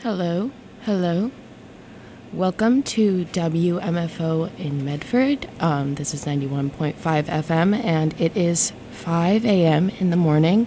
Hello, hello. Welcome to WMFO in Medford. This is 91.5 FM, and it is 5 a.m. in the morning.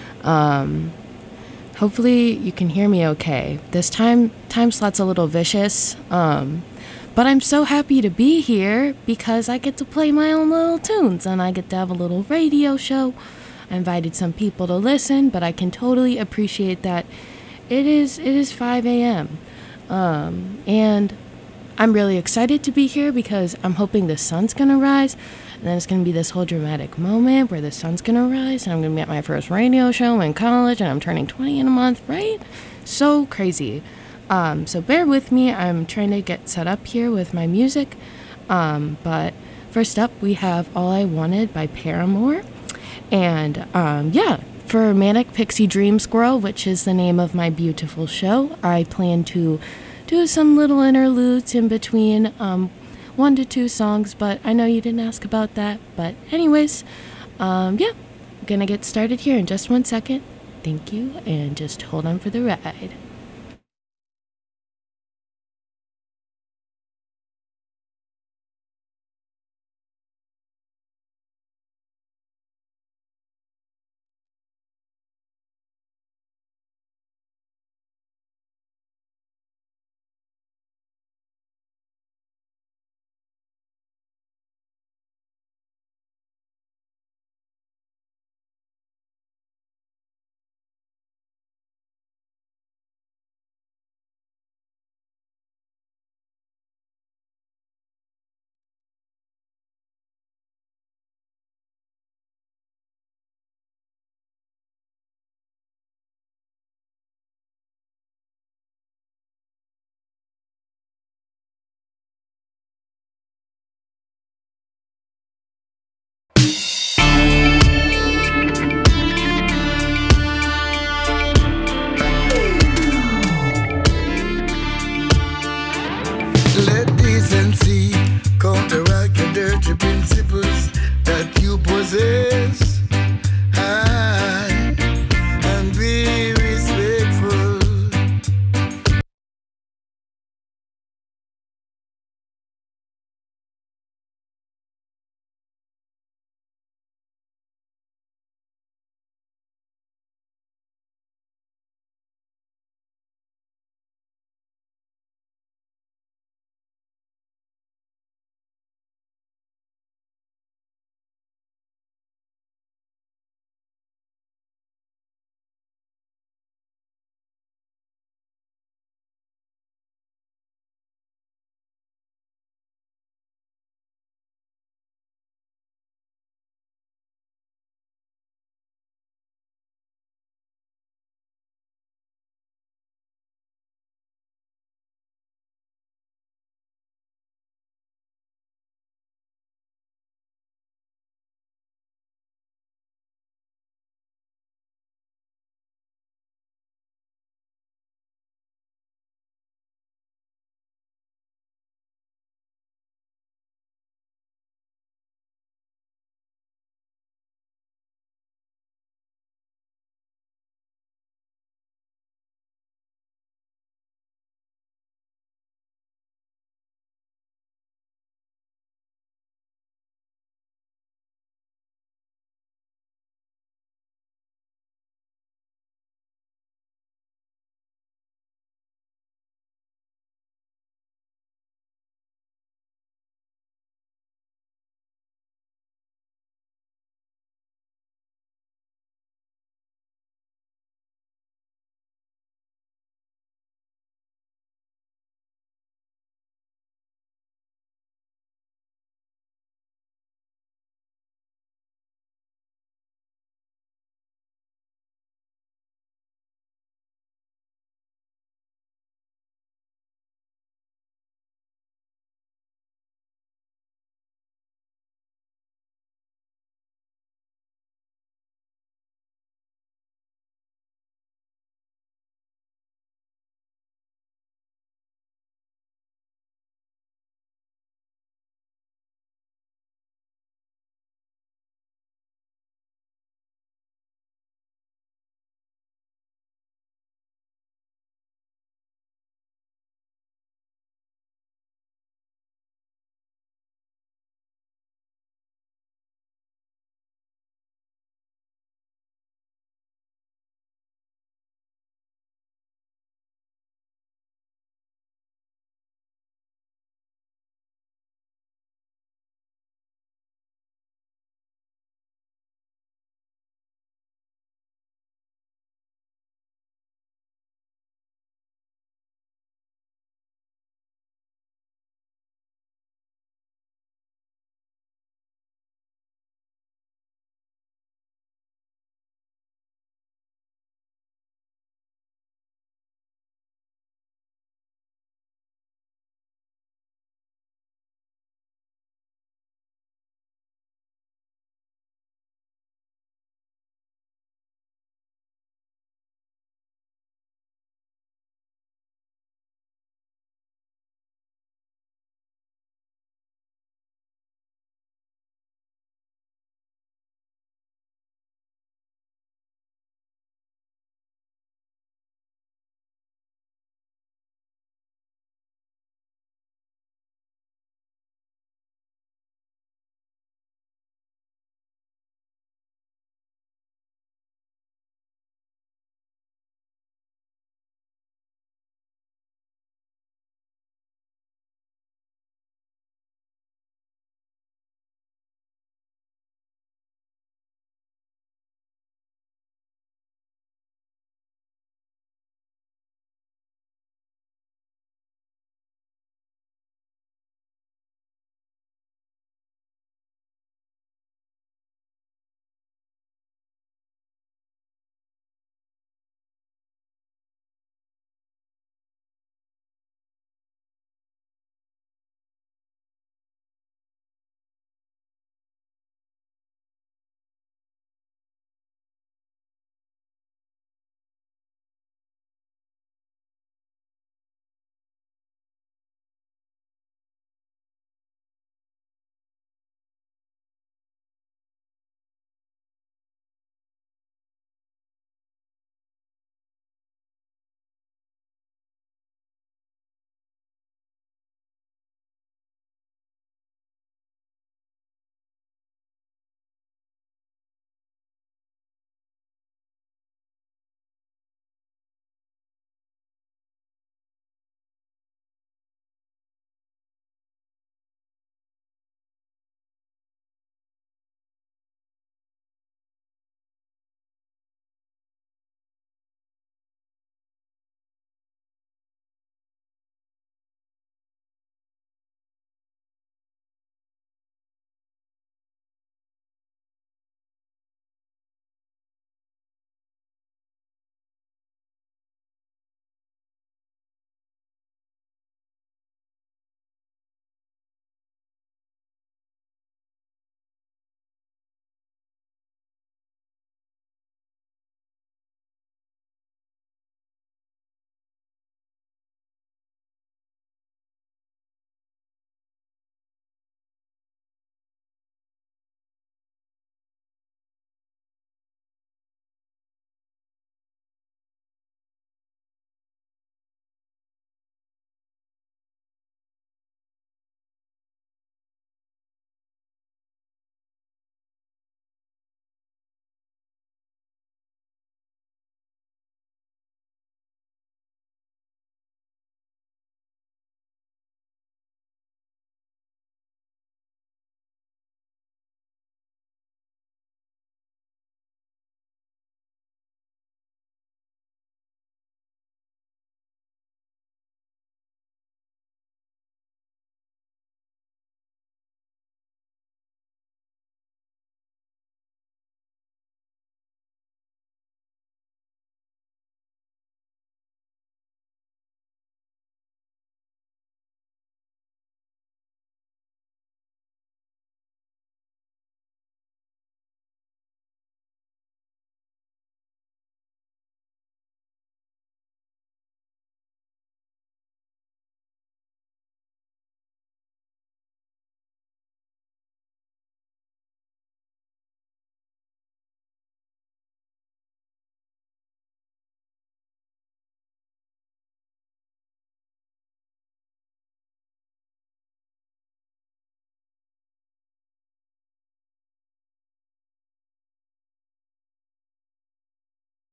Hopefully, you can hear me okay. This time slot's a little vicious, but I'm so happy to be here because I get to play my own little tunes and I get to have a little radio show. I invited some people to listen, but I can totally appreciate that it is 5 a.m. And I'm really excited to be here because I'm hoping the sun's gonna rise, and then it's gonna be this whole dramatic moment where the sun's gonna rise, and I'm gonna be at my first radio show in college, and I'm turning 20 in a month, right? So crazy. So bear with me. I'm trying to get set up here with my music. But first up, we have All I Wanted by Paramore. And yeah, for Manic Pixie Dream Squirrel, which is the name of my beautiful show, I plan to do some little interludes in between 1 to 2 songs, but I know you didn't ask about that. But anyways, yeah, I'm gonna get started here in just 1 second. Thank you, and just hold on for the ride.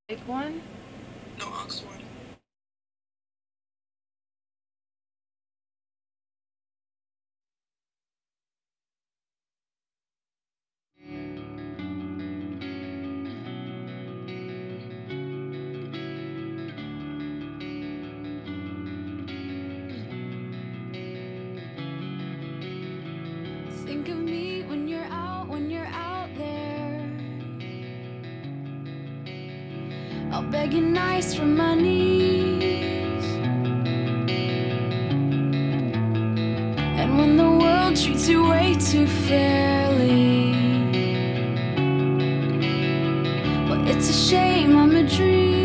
Big one? No, Oxford. Think of me when you're out there. I'll beg you nice from my knees. And when the world treats you way too fairly, well, it's a shame I'm a dream.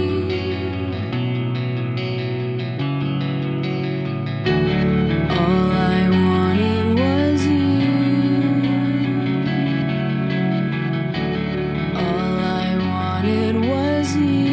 All I wanted was you. All I wanted was you.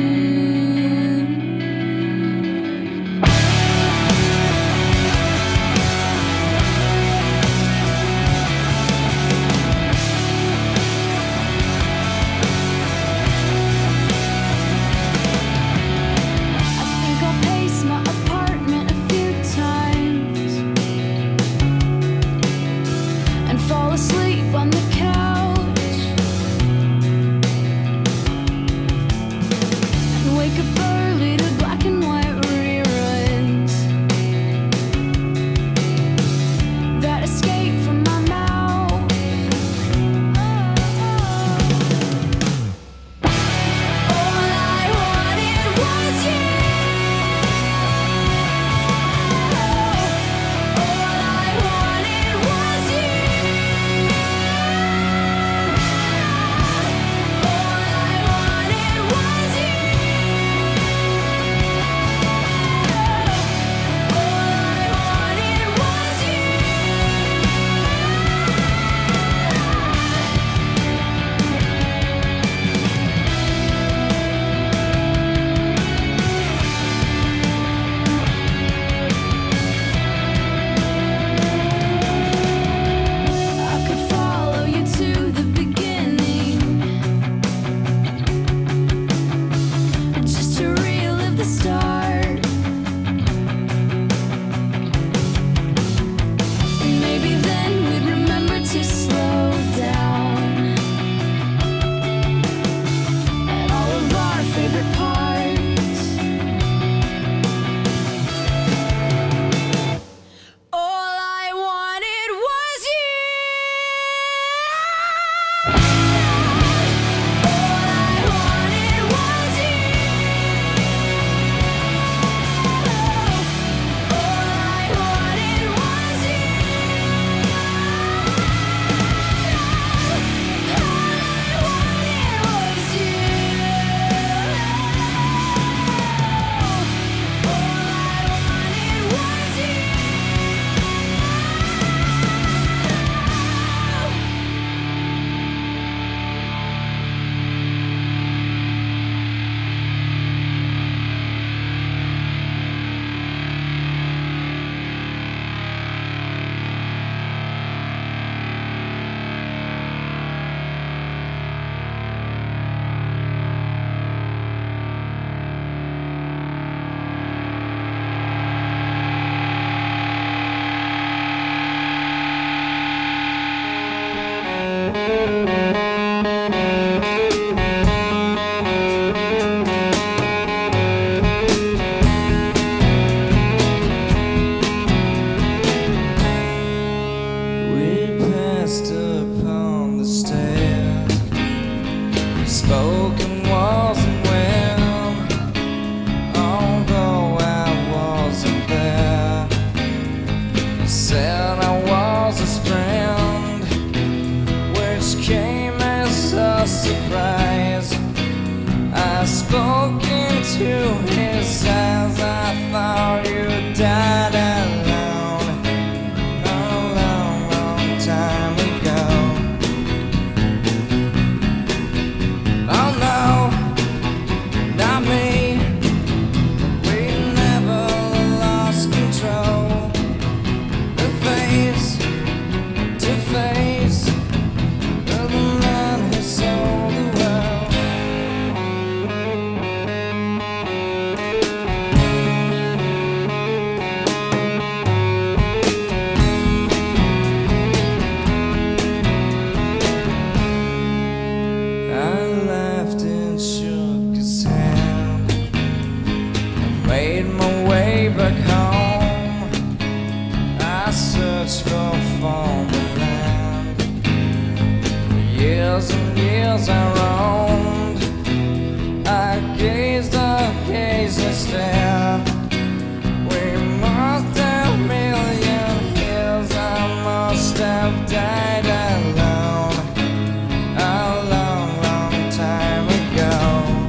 years and years I roamed. I gazed and stared. We must have million years. I must have died alone a long, long time ago.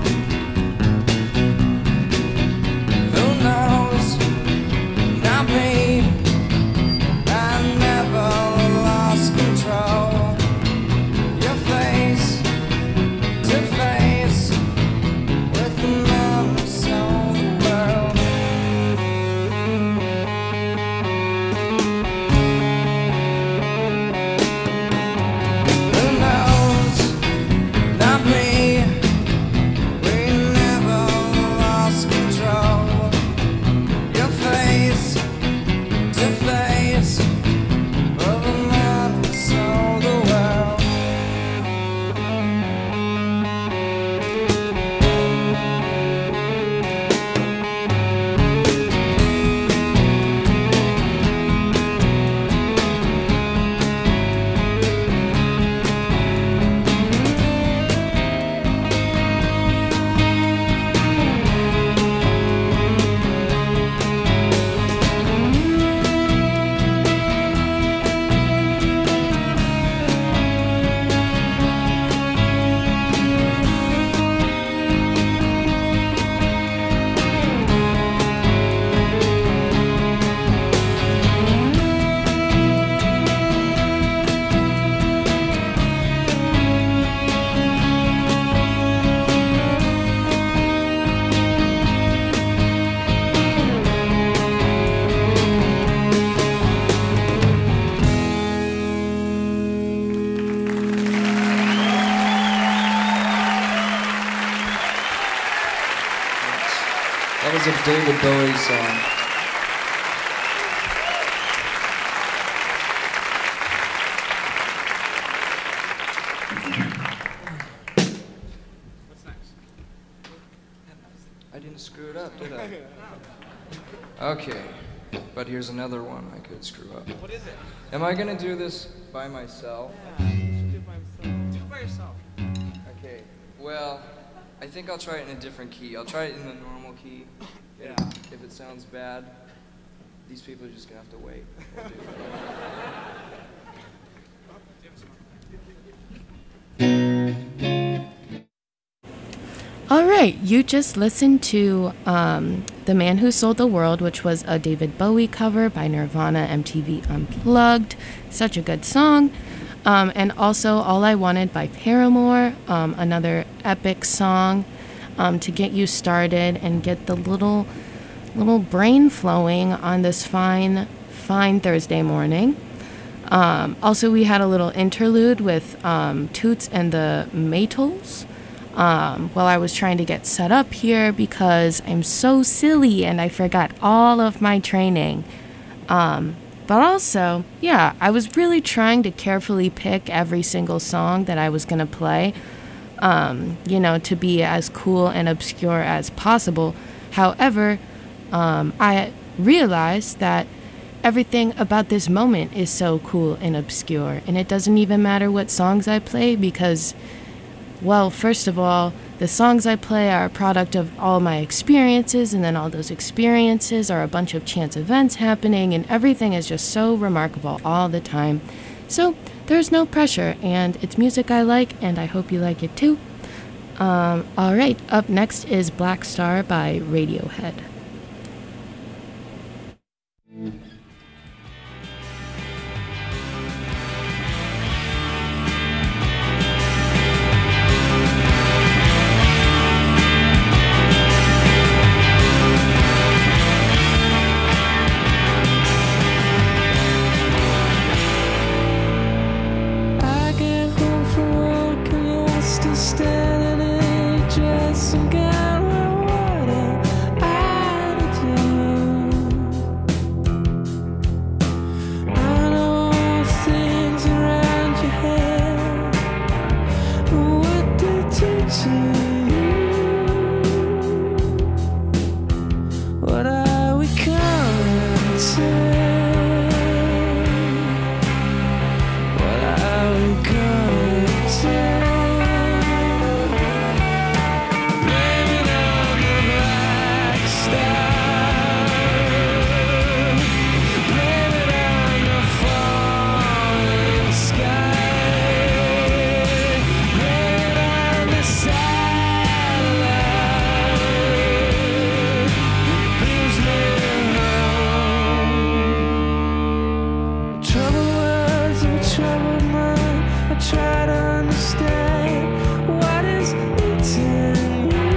Who knows? Not me. I never lost control. Your face to face with the man who sold the world. Who knows? Not me. We never lost control. Your face to face with the man who sold the world. That was a David Bowie song. What's next? I didn't screw it up, did I? Okay, but here's another one I could screw up. What is it? Am I gonna do this by myself? Yeah, you should do it by yourself. Do it by yourself. Okay, well, I think I'll try it in a different key. I'll try it in the normal key. Yeah. If it sounds bad, these people are just gonna have to wait. We'll do it. All right, you just listened to The Man Who Sold the World, which was a David Bowie cover by Nirvana, MTV Unplugged. Such a good song. And also All I Wanted by Paramore, another epic song to get you started and get the little brain flowing on this fine Thursday morning. Also, we had a little interlude with Toots and the Maytals while I was trying to get set up here because I'm so silly and I forgot all of my training. But also, yeah, I was really trying to carefully pick every single song that I was going to play, to be as cool and obscure as possible. However, I realized that everything about this moment is so cool and obscure, and it doesn't even matter what songs I play because, well, first of all, the songs I play are a product of all my experiences, and then all those experiences are a bunch of chance events happening, and everything is just so remarkable all the time. So there's no pressure, and it's music I like, and I hope you like it too. All right, up next is Black Star by Radiohead. What are we gonna do? try to understand what is eating you.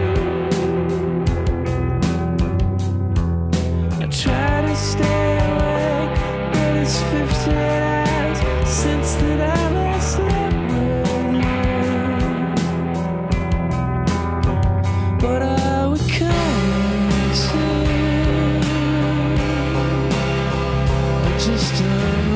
I try to stay awake, but it's 50 hours since that I last slept with you. But I would come to just a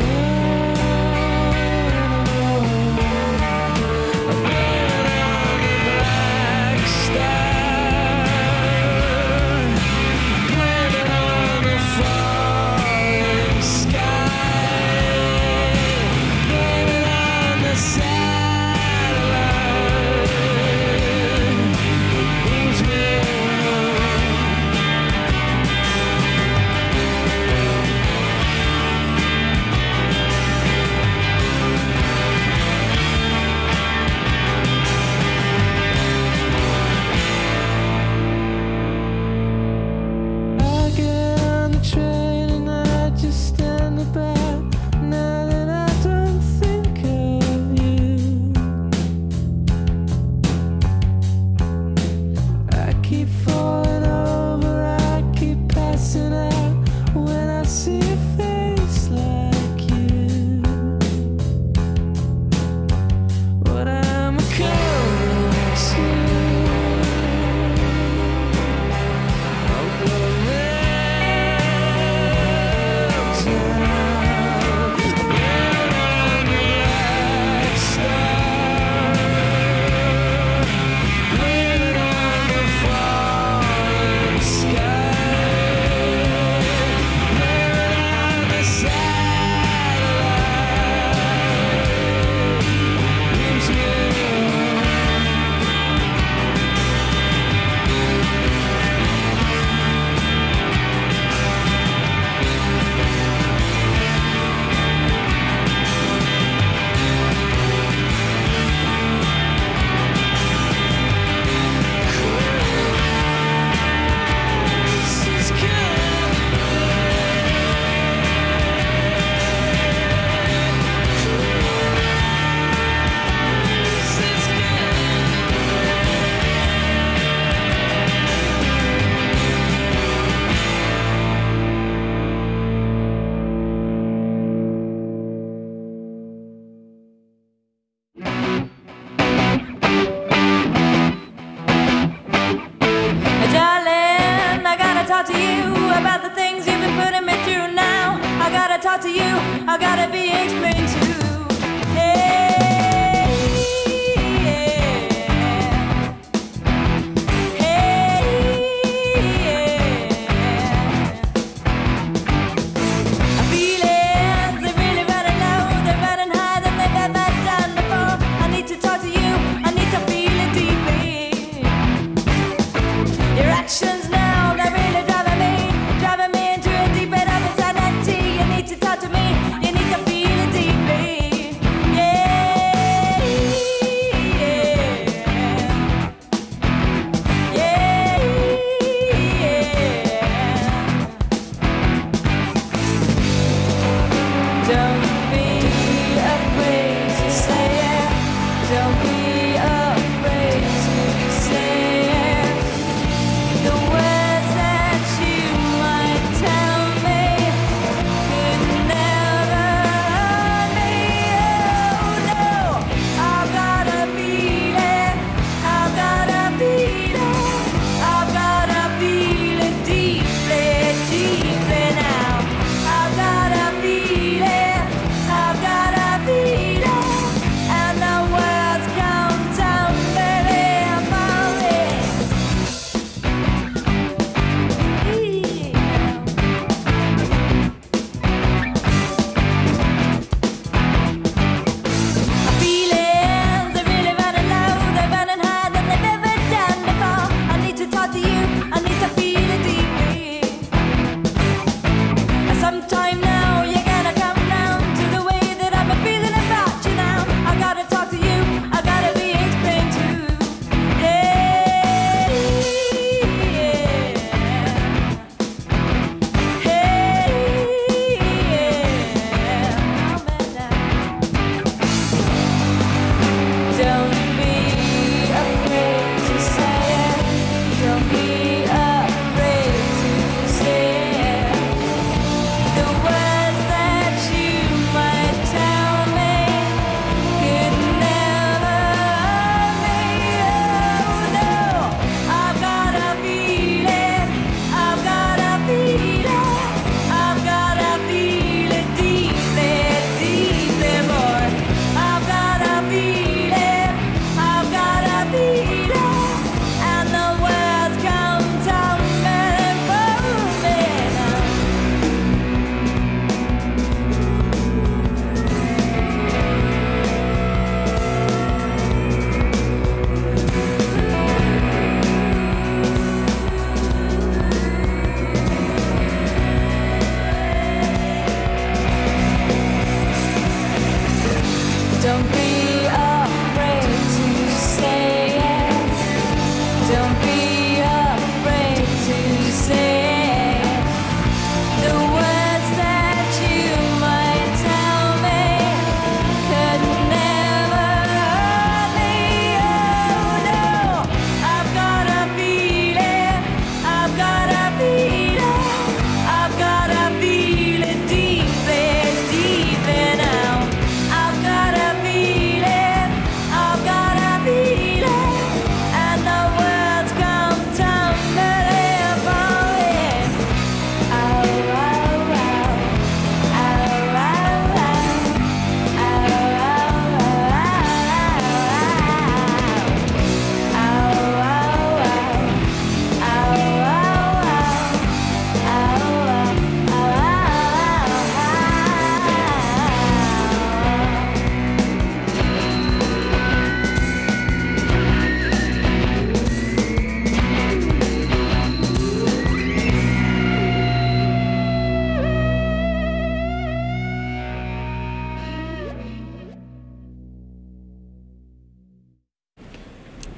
I've got a feeling, and the world's gone.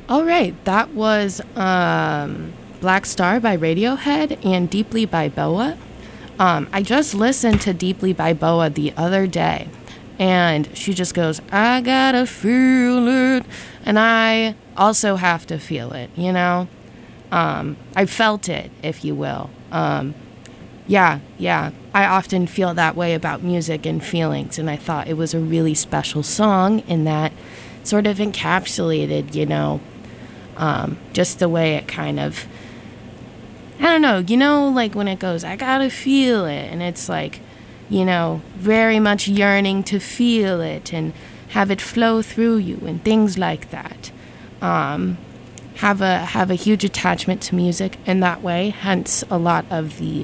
All right, that was Black Star by Radiohead and Deeply by Boa. I just listened to Deeply by Boa the other day, and she just goes, I gotta feel it, and I also have to feel it, you know? I felt it, if you will. Yeah, I often feel that way about music and feelings, and I thought it was a really special song in that sort of encapsulated, you know, just the way it kind of, I don't know, you know, like when it goes, I gotta feel it, and it's like, you know, very much yearning to feel it and have it flow through you and things like that. Have a huge attachment to music in that way, hence a lot of the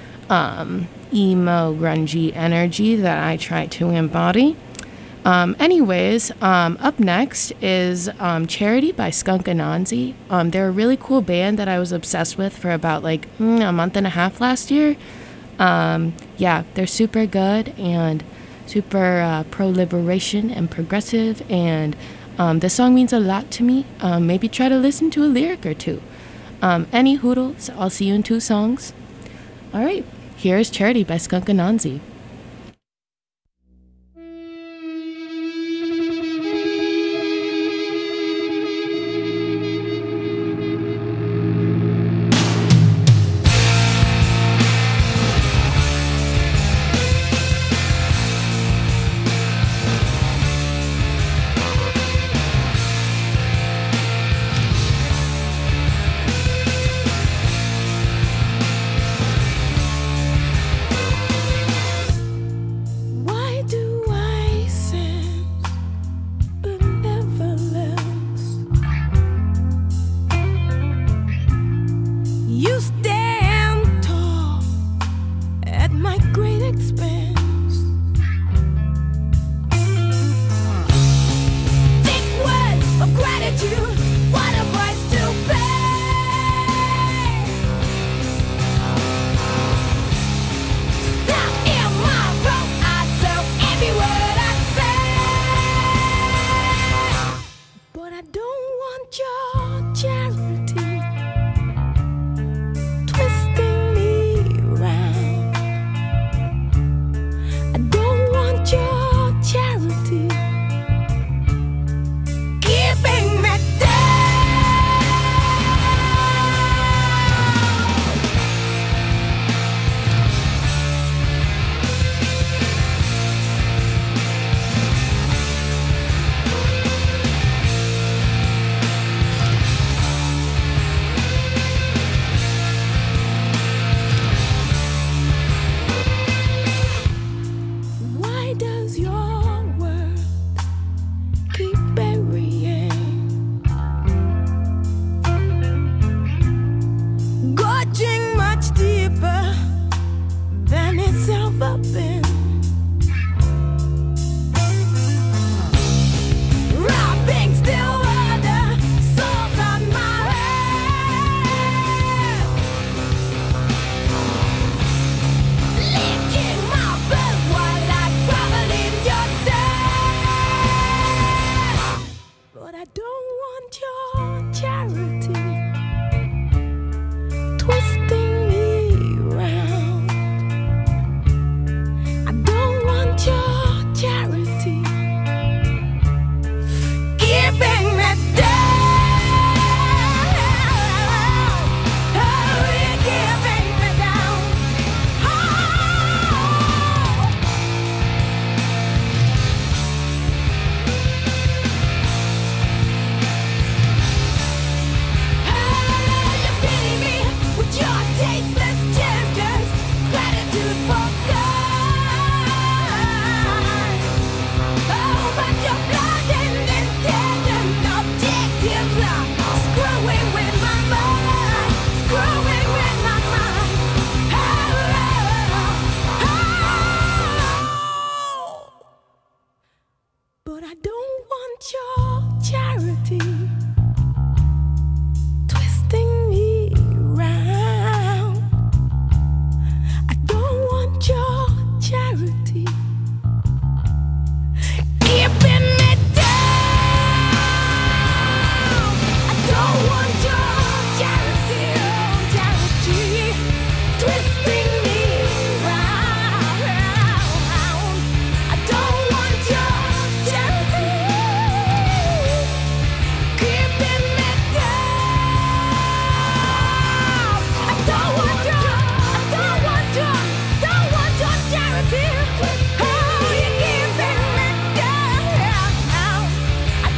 emo, grungy energy that I try to embody. Anyways, up next is Charity by Skunk Anansi. They're a really cool band that I was obsessed with for about like a month and a half last year. Yeah, they're super good and super pro-liberation and progressive, and this song means a lot to me. Maybe try to listen to a lyric or two. Any hoodles, I'll see you in 2 songs. All right, here's Charity by Skunk Anansi.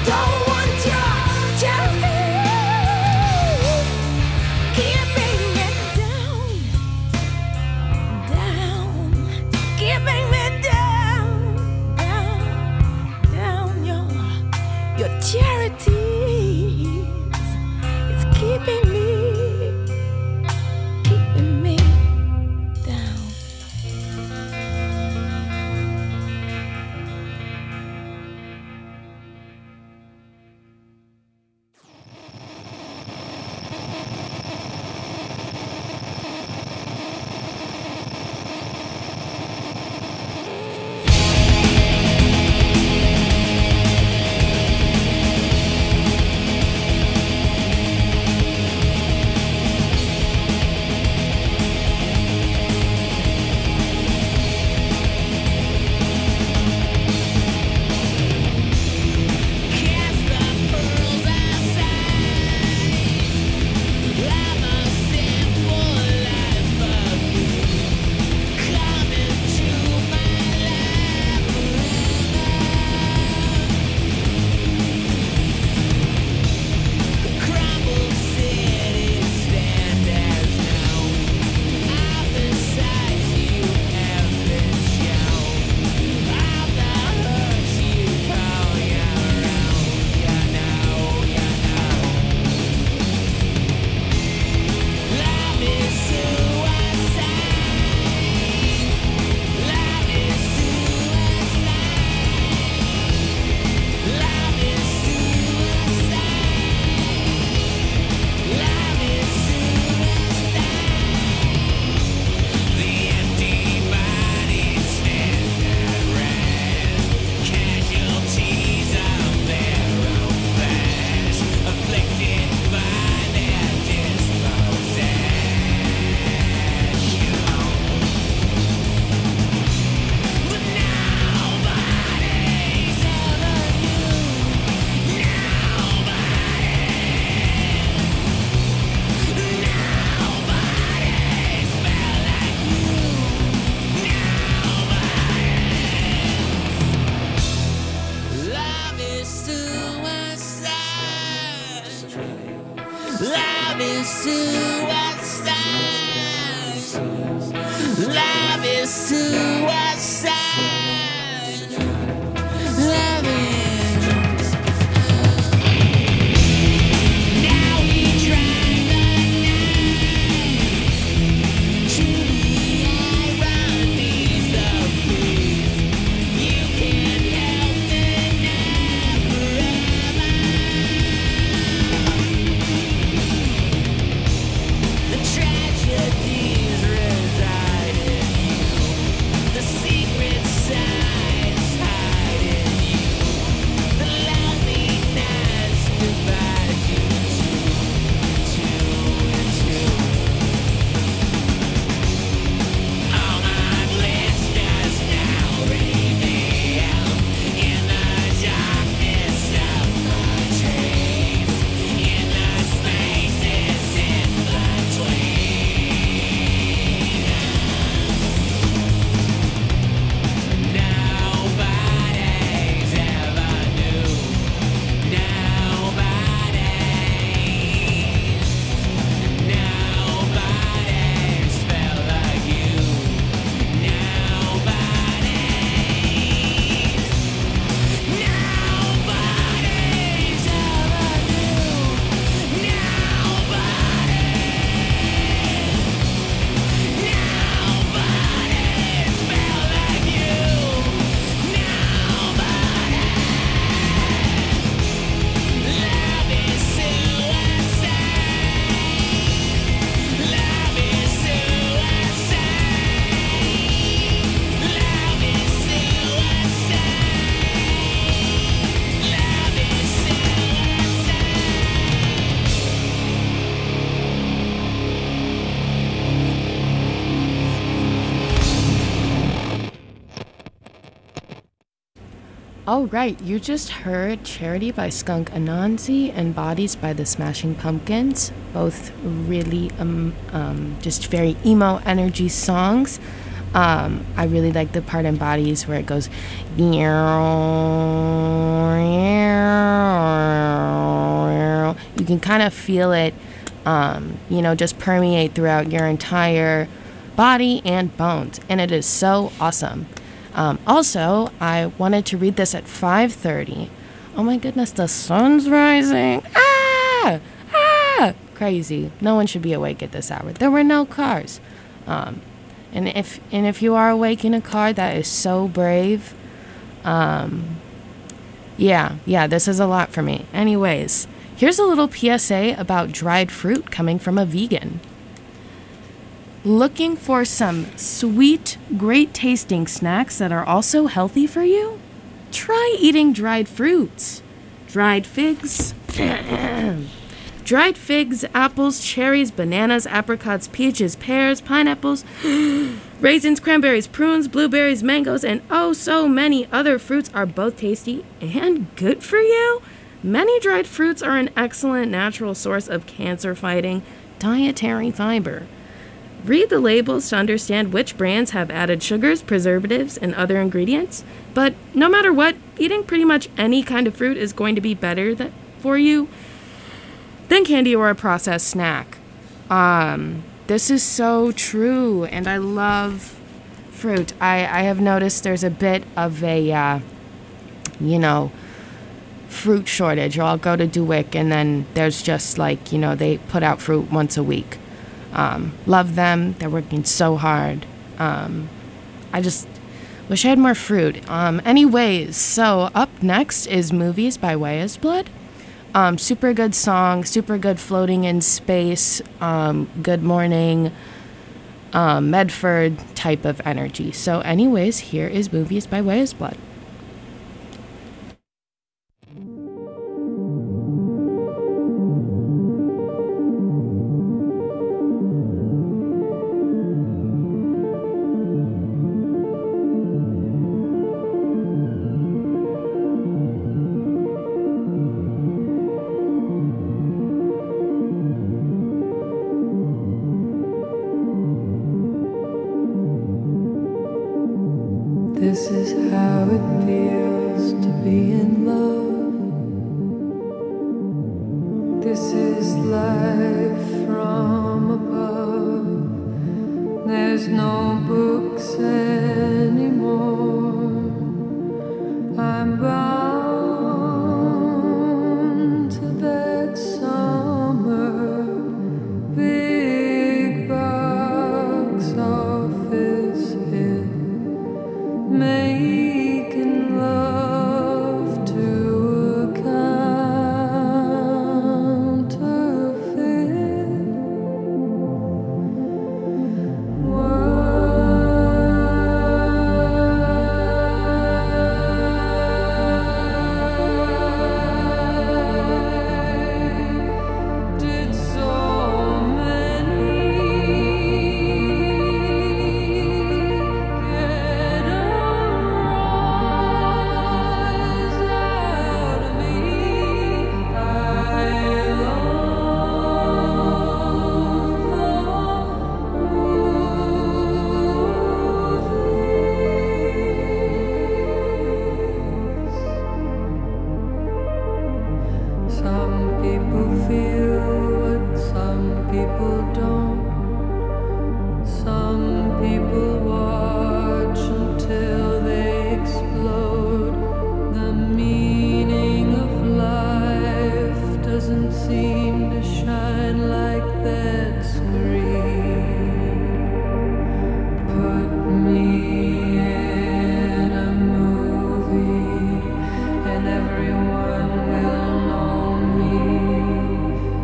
Don't want your charity keeping me down, down, keeping me down, down, down. Your charities is keeping me down. Love is suicide. Love is suicide. Love is. Now we drive the night to the ironies of peace. You can't help the The tragedies reside in you. The secret sides hide in you. The loneliness divides you two and two. All my listeners now reveal in the darkness of my dreams, in the spaces in between. Nobody's ever knew. Nobody's felt like you. Nobody's ever knew. Nobody's felt like you. Love is suicide. Love is suicide. Love is suicide. Love is All right, you just heard Charity by Skunk Anansi and Bodies by the Smashing Pumpkins. Both really just very emo energy songs. I really like the part in Bodies where it goes can kind of feel it, just permeate throughout your entire body and bones. And it is so awesome. Also, I wanted to read this at 5:30. Oh my goodness, the sun's rising. Ah! Ah! Crazy. No one should be awake at this hour. There were no cars. And if you are awake in a car, that is so brave. This is a lot for me. Anyways, here's a little PSA about dried fruit coming from a vegan. Looking for some sweet, great tasting snacks that are also healthy for you? Try eating dried fruits. Dried figs. Dried figs, apples, cherries, bananas, apricots, peaches, pears, pineapples, raisins, cranberries, prunes, blueberries, mangoes, and oh so many other fruits are both tasty and good for you. Many dried fruits are an excellent natural source of cancer-fighting dietary fiber. Read the labels to understand which brands have added sugars, preservatives, and other ingredients. But no matter what, eating pretty much any kind of fruit is going to be better for you than candy or a processed snack. This is so true, and I love fruit. I have noticed there's a bit of a, fruit shortage. Or I'll go to DeWick, and then there's just they put out fruit once a week. Love them. They're working so hard. I just wish I had more fruit. Anyways, so up next is Movies by Weyes Blood. Super good song, super good floating in space, good morning, Medford type of energy. So anyways, here is Movies by Weyes Blood. This is how it feels to be in love. This is life from above. There's no books anymore. I'm bound to that summer big box office hit. Making love to a counterfeit Why did so many get a rise out of me? I Some people feel what some people don't. Some people watch until they explode. The meaning of life doesn't seem to shine like that screen. Put me in a movie and everyone will know me.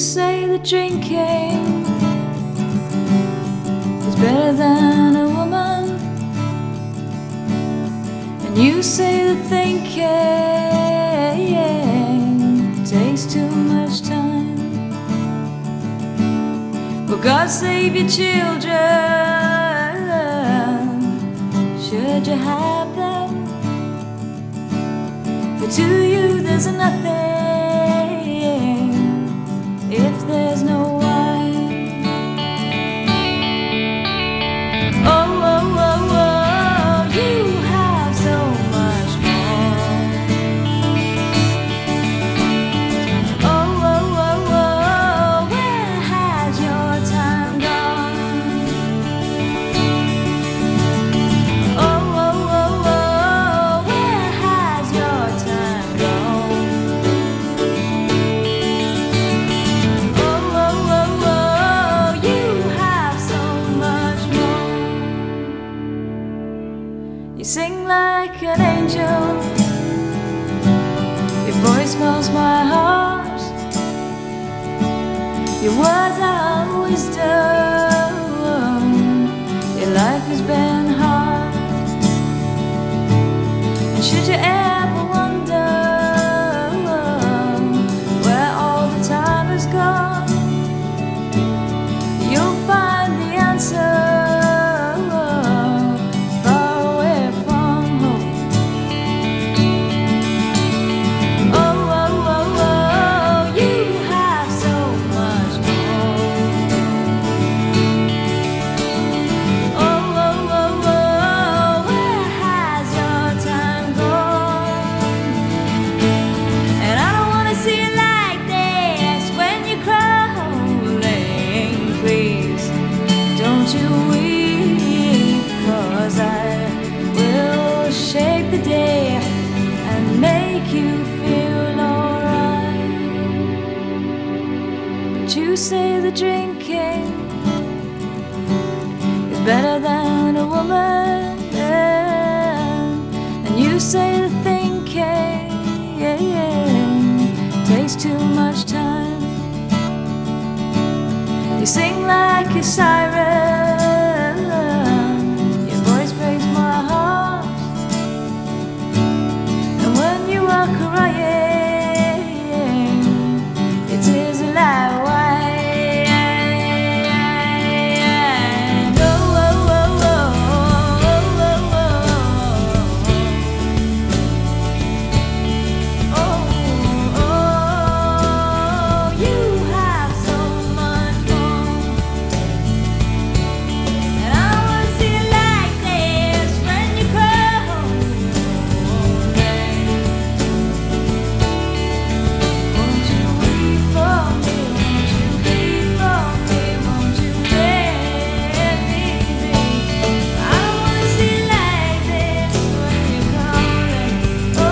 say that drinking is better than a woman, and you say that thinking takes too much time. Well, God save your children, should you have them? For to you there's nothing if there's no wine. Oh, oh, oh, oh, you have so much more. Oh, oh, oh, oh, where has your time gone? Oh, oh, oh, oh, where has your time gone? Oh, oh, oh, oh, you have so much more. You sing like an angel, your voice melts my heart, your words are wisdom, your life has been hard. And should you ever wonder where all the time has gone, you'll find the answer far away from home. Oh, oh, oh, oh, you have so much more. Oh, oh, oh, oh, where has your time gone? And I don't wanna see you like this when you're crawling. Please, don't you weep, 'cause I will shape the day and make you feel alright. But you say that drinking is better than a woman, and you say that thinking takes too much time. You sing like a siren, your voice breaks my heart, and when you are crying, it is a lie. Oh, oh, oh, oh, oh, oh, oh, oh, you have so much more. And I wanna see you like this when you cry. Won't you weep for me? Won't you plead for me? Won't you let me be? I don't wanna see you like this when you're calling. Oh,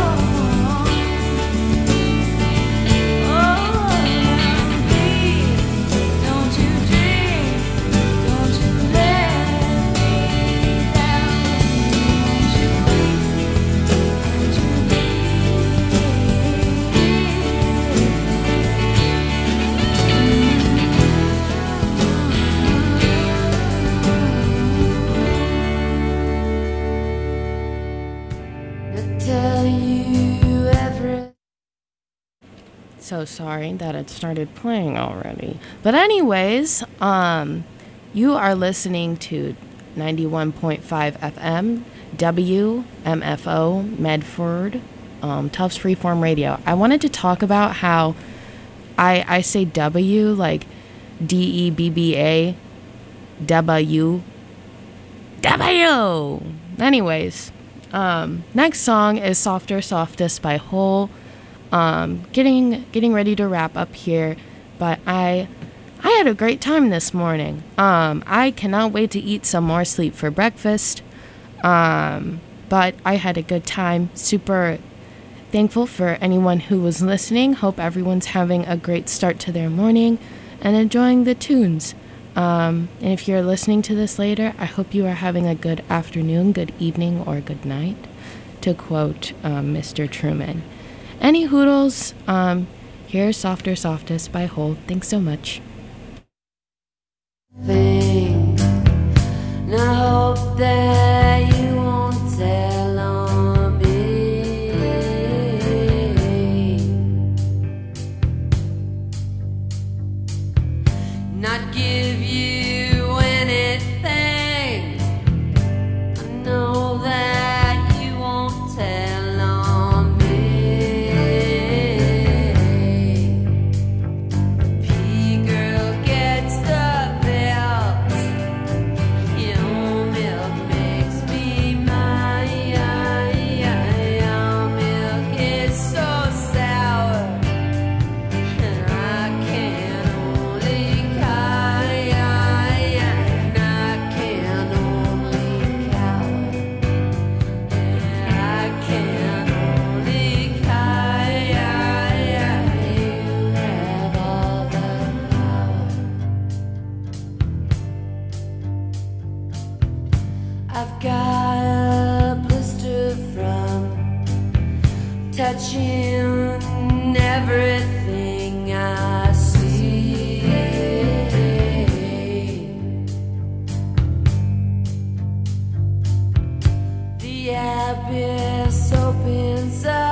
please, don't you dream, don't you let me down. Won't you weep, won't you tell you everything. So sorry that it started playing already. But anyways, you are listening to 91.5 FM, WMFO, Medford, Tufts Freeform Radio. I wanted to talk about how I say W like DEBBA, W. Anyways, next song is Softer Softest by Hole. Getting ready to wrap up here, but I had a great time this morning. I cannot wait to eat some more sleep for breakfast. But I had a good time. Super thankful for anyone who was listening. Hope everyone's having a great start to their morning and enjoying the tunes. And if you're listening to this later, I hope you are having a good afternoon, good evening, or good night, to quote Mr. Truman. Any hoodles, Here's Softer Softest by Hold. Thanks so much. Thing. And I hope that you won't tell on me. Not give you anything. I know that you won't tell on me. P girl gets the belt. Your milk makes me mine. Your milk is so sour, and I can only cower. And I can only cower. And I can only cower. You have all the power. I've got a blister from touching everything I see. The abyss opens up.